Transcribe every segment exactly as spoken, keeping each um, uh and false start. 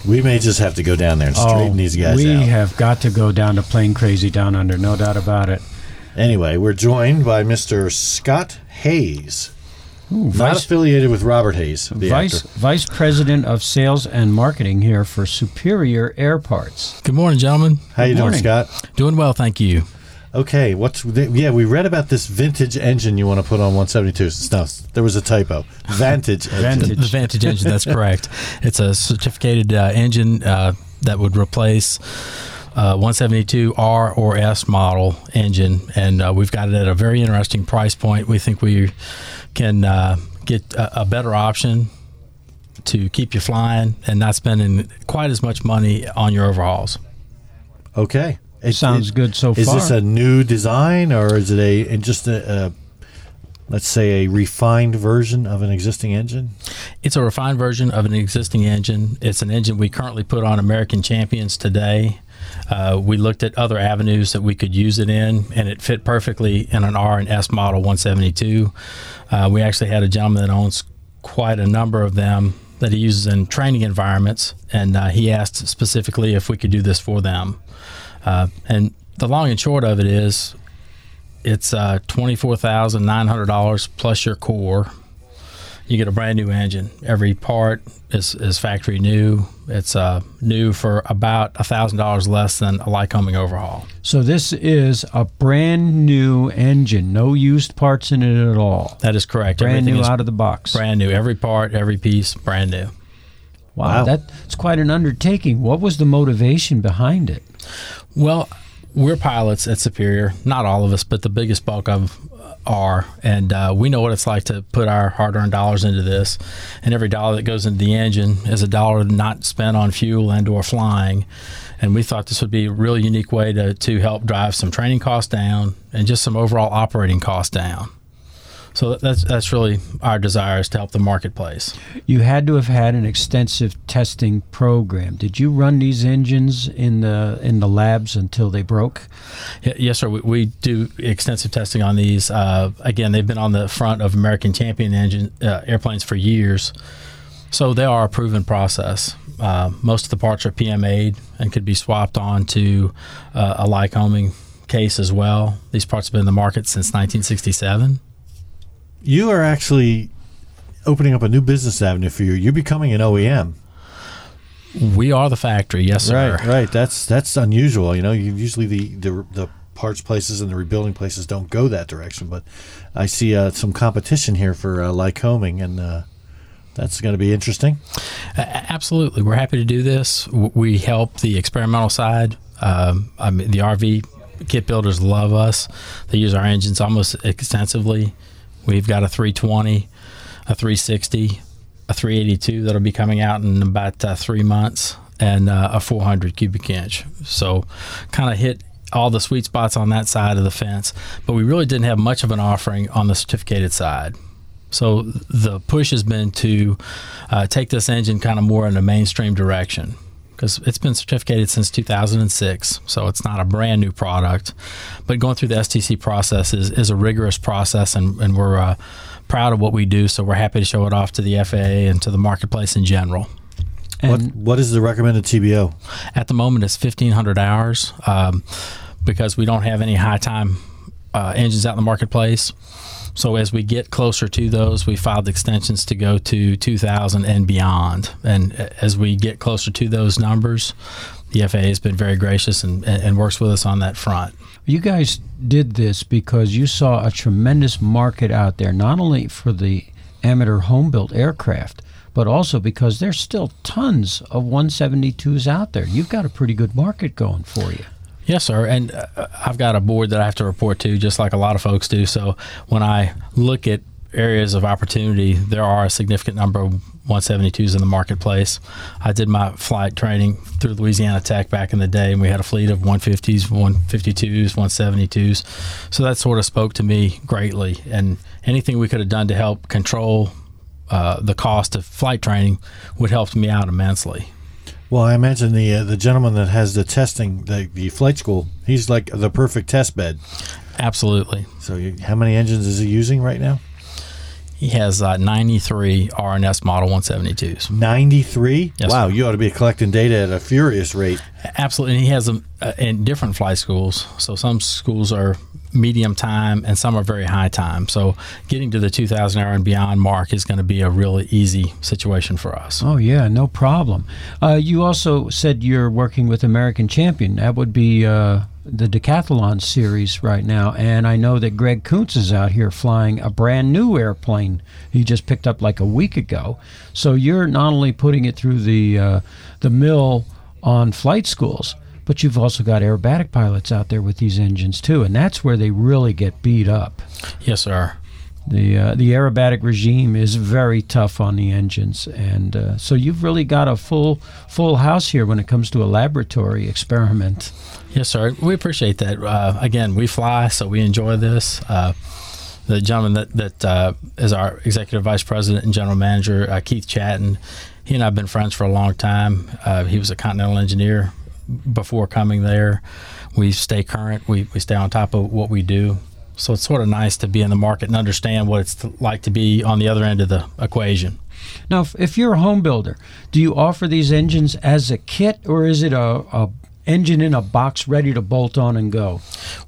We may just have to go down there and straighten oh, these guys we out. We have got to go down to Plane Crazy Down Under, no doubt about it. Anyway, we're joined by Mister Scott Hayes. Ooh, Not Vice, affiliated with Robert Hayes, the Vice, actor. Vice President of Sales and Marketing here for Superior Air Parts. Good morning, gentlemen. How you Good doing, morning. Scott? Doing well, thank you. Okay, what's yeah? We read about this vintage engine you want to put on one seventy-two. No, there was a typo. Vantage engine. Vantage. The Vantage engine, that's correct. It's a certificated uh, engine uh, that would replace uh, one seventy-two R or S model engine, and uh, we've got it at a very interesting price point. We think we can uh, get a, a better option to keep you flying and not spending quite as much money on your overhauls. Okay. It Sounds it, good so is far. Is this a new design, or is it a and just a, a, let's say, a refined version of an existing engine? It's a refined version of an existing engine. It's an engine we currently put on American Champions today. Uh, we looked at other avenues that we could use it in, and it fit perfectly in an R and S model one seventy-two. Uh, we actually had a gentleman that owns quite a number of them that he uses in training environments, and uh, he asked specifically if we could do this for them. Uh, and the long and short of it is it's uh, twenty-four thousand nine hundred dollars plus your core. You get a brand new engine. Every part is, is factory new. It's uh, new for about one thousand dollars less than a Lycoming overhaul. So this is a brand new engine, no used parts in it at all. That is correct. Brand Everything new is out of the box. brand new. Every part, every piece, brand new. Wow, Wow. that's quite an undertaking. What was the motivation behind it? Well, we're pilots at Superior. Not all of us, but the biggest bulk of are. And uh, we know what it's like to put our hard-earned dollars into this. And every dollar that goes into the engine is a dollar not spent on fuel and or flying. And we thought this would be a really unique way to, to help drive some training costs down and just some overall operating costs down. So that's that's really our desire, is to help the marketplace. You had to have had an extensive testing program. Did you run these engines in the in the labs until they broke? Y- Yes, sir. We, we do extensive testing on these. Uh, again, they've been on the front of American Champion engine uh, airplanes for years, so they are a proven process. Uh, most of the parts are P M A'd and could be swapped on to uh, a Lycoming case as well. These parts have been in the market since nineteen sixty-seven. You are actually opening up a new business avenue for you. You're becoming an O E M. We are the factory, yes, sir. Right, right. That's that's unusual. You know, you usually the, the the parts places and the rebuilding places don't go that direction. But I see uh, some competition here for uh, Lycoming, and uh, that's going to be interesting. A- Absolutely. We're happy to do this. W- We help the experimental side. Um, I mean, the R V kit builders love us. They use our engines almost extensively. We've got a three twenty, a three sixty, a three eighty-two that'll be coming out in about uh, three months, and uh, a four hundred cubic inch. So kind of hit all the sweet spots on that side of the fence. But we really didn't have much of an offering on the certificated side. So the push has been to uh, take this engine kind of more in a mainstream direction, because it's been certificated since two thousand six, so it's not a brand new product. But going through the S T C process is, is a rigorous process, and, and we're uh, proud of what we do, so we're happy to show it off to the F A A and to the marketplace in general. What And what is the recommended T B O? At the moment, it's fifteen hundred hours um, because we don't have any high time uh, engines out in the marketplace. So as we get closer to those, we filed extensions to go to two thousand and beyond. And as we get closer to those numbers, the F A A has been very gracious and, and works with us on that front. you guys did this because you saw a tremendous market out there, not only for the amateur home-built aircraft, but also because there's still tons of one seventy-twos out there. You've got a pretty good market going for you. Yes, sir. And uh, I've got a board that I have to report to, just like a lot of folks do. So when I look at areas of opportunity, there are a significant number of one seventy-twos in the marketplace. I did my flight training through Louisiana Tech back in the day, and we had a fleet of one fifties, one fifty-twos, one seventy-twos. So that sort of spoke to me greatly. And anything we could have done to help control uh, the cost of flight training would help me out immensely. Well, I imagine the uh, the gentleman that has the testing, the, the flight school, he's like the perfect test bed. Absolutely. So you, how many engines is he using right now? He has uh, ninety-three R N S Model one seventy-twos. ninety-three? Yes, wow, sir. you ought to be collecting data at a furious rate. Absolutely. And he has them uh, in different flight schools. So some schools are medium time and some are very high time. So getting to the two thousand hour and beyond mark is going to be a really easy situation for us. Oh, yeah, no problem. Uh, you also said you're working with American Champion. That would be uh, the decathlon series right now. And I know that Greg Kuntz is out here flying a brand new airplane he just picked up like a week ago. So you're not only putting it through the uh, the mill on flight schools, but you've also got aerobatic pilots out there with these engines too, and that's where they really get beat up. Yes, sir. The uh, the aerobatic regime is very tough on the engines, and uh, so you've really got a full full house here when it comes to a laboratory experiment. Yes, sir. We appreciate that. Uh, again, we fly, so we enjoy this. Uh, the gentleman that, that uh, is our executive vice president and general manager, uh, Keith Chatton, he and I have been friends for a long time. Uh, he was a Continental engineer before coming there. We stay current. We, we stay on top of what we do. So it's sort of nice to be in the market and understand what it's to, like to be on the other end of the equation. Now, if, if you're a home builder, do you offer these engines as a kit, or is it a, a engine in a box ready to bolt on and go?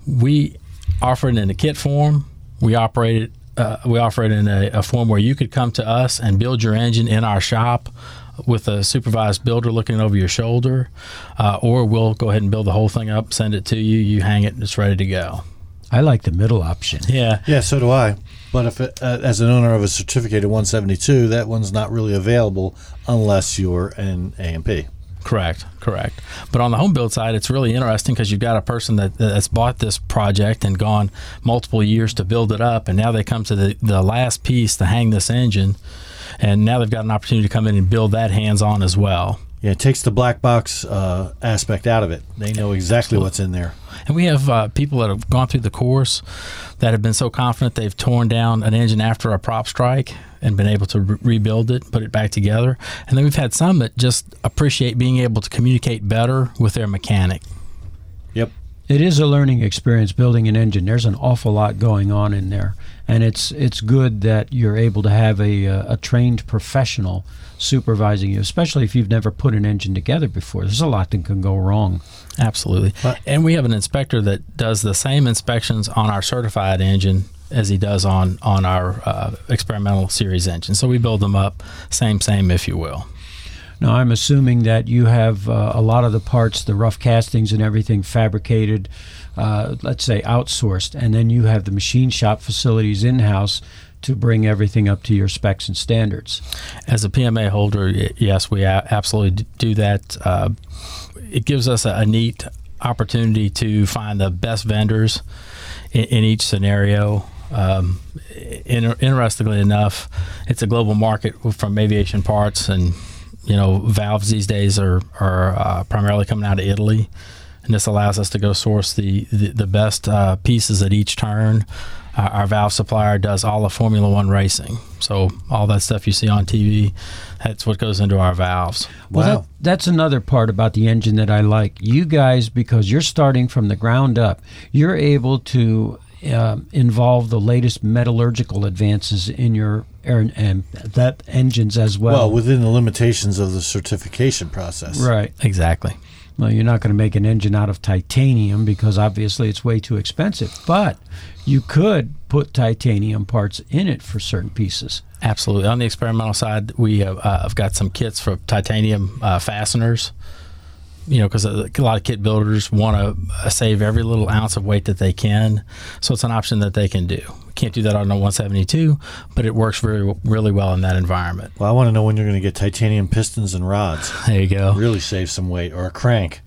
We offer it in a kit form. We operate it. Uh, we offer it in a, a form where you could come to us and build your engine in our shop with a supervised builder looking over your shoulder, uh, or we'll go ahead and build the whole thing up, send it to you, you hang it, and it's ready to go. I like the middle option. Yeah. Yeah, so do I. But if it, uh, as an owner of a certificated one seventy-two, that one's not really available unless you're an A M P. Correct, correct. But on the home build side, it's really interesting because you've got a person that, that's bought this project and gone multiple years to build it up, and now they come to the, the last piece to hang this engine, and now they've got an opportunity to come in and build that hands-on as well. Yeah, it takes the black box uh, aspect out of it. They know exactly Absolutely. what's in there. And we have uh, people that have gone through the course that have been so confident they've torn down an engine after a prop strike and been able to re- rebuild it, put it back together. And then we've had some that just appreciate being able to communicate better with their mechanic. Yep. It is a learning experience building an engine. There's an awful lot going on in there, and it's it's good that you're able to have a a trained professional supervising you, especially if you've never put an engine together before. There's a lot that can go wrong. Absolutely. But, and we have an inspector that does the same inspections on our certified engine as he does on, on our uh, experimental series engine. So we build them up same, same, if you will. Now, I'm assuming that you have uh, a lot of the parts, the rough castings and everything fabricated, uh, let's say outsourced, and then you have the machine shop facilities in-house to bring everything up to your specs and standards. As a P M A holder, yes, we a- absolutely do that. Uh, it gives us a, a neat opportunity to find the best vendors in, in each scenario. Um, in, interestingly enough, it's a global market from aviation parts, and you know, valves these days are are uh, primarily coming out of Italy, and this allows us to go source the the, the best uh, pieces at each turn. Uh, our valve supplier does all of Formula One racing, so all that stuff you see on T V, that's what goes into our valves. Well, Wow. that, that's another part about the engine that I like. You guys, because you're starting from the ground up, you're able to uh, involve the latest metallurgical advances in your air and that engines as well. Well, within the limitations of the certification process. Right. Exactly. Well, you're not going to make an engine out of titanium because obviously it's way too expensive. But you could put titanium parts in it for certain pieces. Absolutely. On the experimental side, we have uh, I've got some kits for titanium uh, fasteners. You know, because a, a lot of kit builders want to uh, save every little ounce of weight that they can, so it's an option that they can do. We can't do that on a one seventy-two, but it works very, really well in that environment. Well, I want to know when you're going to get titanium pistons and rods. There you go. Really save some weight, or a crank.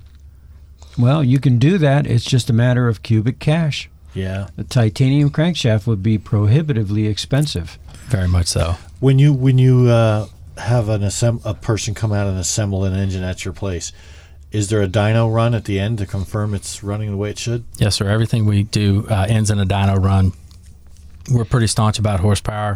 Well, you can do that. It's just a matter of cubic cash. Yeah. A titanium crankshaft would be prohibitively expensive. Very much so. When you when you uh, have an assemb- a person come out and assemble an engine at your place, is there a dyno run at the end to confirm it's running the way it should? Yes, sir. Everything we do uh, ends in a dyno run. We're pretty staunch about horsepower.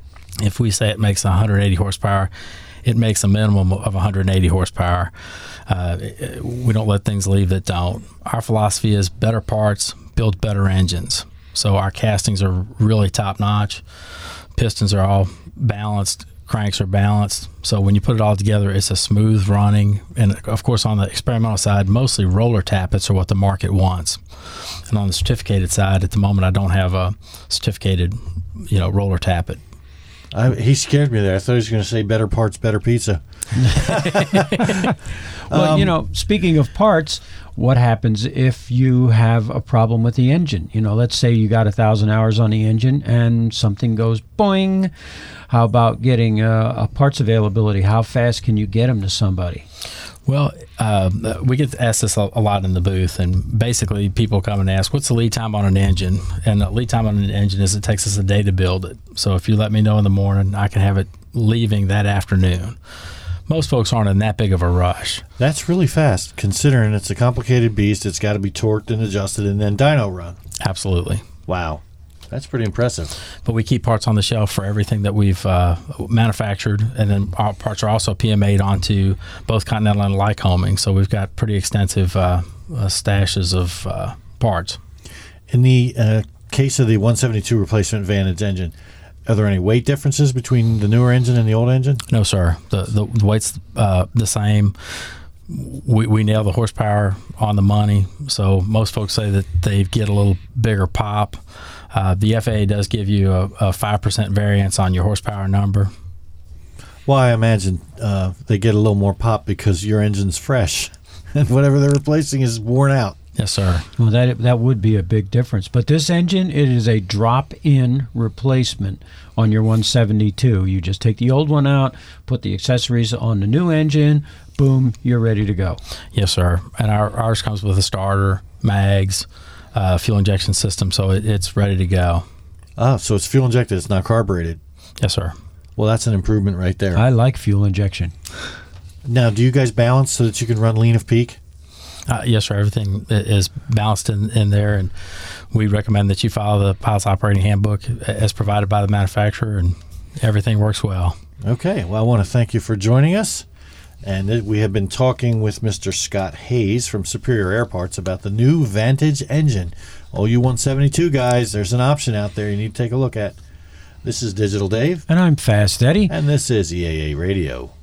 If we say it makes one hundred eighty horsepower, it makes a minimum of one hundred eighty horsepower. Uh, we don't let things leave that don't. Our philosophy is better parts, build better engines. So our castings are really top notch. pistons are all balanced, cranks are balanced. So when you put it all together, it's a smooth running. And of course, on the experimental side, mostly roller tappets are what the market wants. And on the certificated side, at the moment, I don't have a certificated, you know, roller tappet. I, he scared me there. I thought he was going to say better parts, better pizza. Well, Um, you know, speaking of parts, what happens if you have a problem with the engine? You know, let's say you got a thousand hours on the engine and something goes boing. How about getting a, a parts availability? How fast can you get them to somebody? Well, uh, we get asked this a, a lot in the booth, and basically people come and ask, what's the lead time on an engine? And the lead time on an engine is it takes us a day to build it. So if you let me know in the morning, I can have it leaving that afternoon. Most folks aren't in that big of a rush. That's really fast, considering it's a complicated beast. It's got to be torqued and adjusted and then dyno run. Absolutely. Wow. That's pretty impressive. But we keep parts on the shelf for everything that we've uh, manufactured, and then our parts are also P M A'd onto both Continental and Lycoming. So we've got pretty extensive uh, uh, stashes of uh, parts. In the uh, case of the one seventy-two replacement Vantage engine, are there any weight differences between the newer engine and the old engine? No, sir. The the, the weight's uh, the same. We, we nail the horsepower on the money. So most folks say that they get a little bigger pop. Uh, the F A A does give you a, a five percent variance on your horsepower number. Well, I imagine uh, they get a little more pop because your engine's fresh and whatever they're replacing is worn out. Yes, sir. Well, that that would be a big difference. But this engine, it is a drop-in replacement on your one seventy-two. You just take the old one out, put the accessories on the new engine, boom, you're ready to go. Yes, sir. And our, ours comes with a starter, mags, uh, fuel injection system, so it, it's ready to go. Ah, so it's fuel injected. It's not carbureted. Yes, sir. Well, that's an improvement right there. I like fuel injection. Now, do you guys balance so that you can run lean of peak? Uh, yes, sir. Everything i- is balanced in, in there, and we recommend that you follow the Pilot's Operating Handbook as provided by the manufacturer, and everything works well. Okay. Well, I want to thank you for joining us. And th- we have been talking with Mister Scott Hayes from Superior Air Parts about the new Vantage engine. All you one seventy-two guys, there's an option out there you need to take a look at. This is Digital Dave. And I'm Fast Eddie. And this is E A A Radio.